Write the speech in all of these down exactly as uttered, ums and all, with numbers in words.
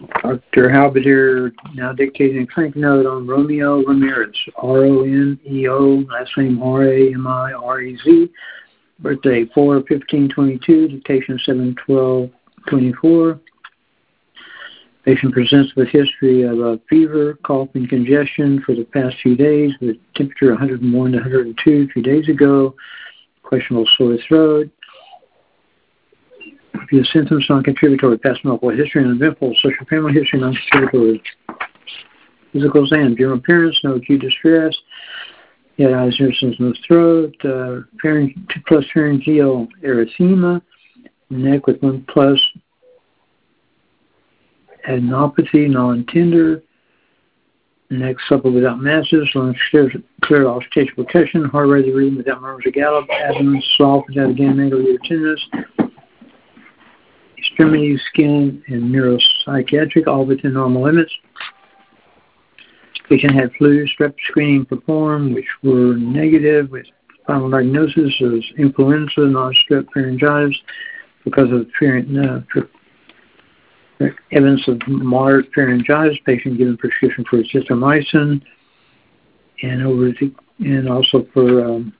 Doctor Halberdier now dictating a clinic note on Romeo Ramirez, R O N E O, last name R A M I R E Z, birthday four fifteen twenty-two, dictation seven twelve twenty-four. Patient presents with history of a fever, cough, and congestion for the past few days with temperature one hundred one to one hundred two three days ago, questionable sore throat. Few symptoms non-contributory, past medical history, and eventful social family history non-contributory. Physical exam, general appearance, no acute distress. He had eyes, ears, no throat. Uh, pharynge, two plus pharyngeal erythema. Neck with one plus adenopathy, non-tender. Neck supple without masses. Lungs clear, clear off stage percussion. Heart rate reading without murmurs or gallop. Abdomen soft without again megaly or tenderness. Extremities, skin, and neuropsychiatric, all within normal limits. Patient had flu, strep screening performed, which were negative, with final diagnosis of influenza, non-strep pharyngitis, because of uh, evidence of moderate pharyngitis. Patient given prescription for azithromycin, and over the, and also for um,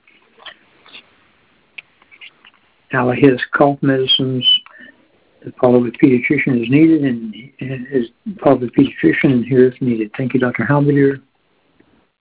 Alahis cough medicines. Follow with pediatrician is needed, and, and is follow with pediatrician and here if needed. Thank you, Doctor Halberdier.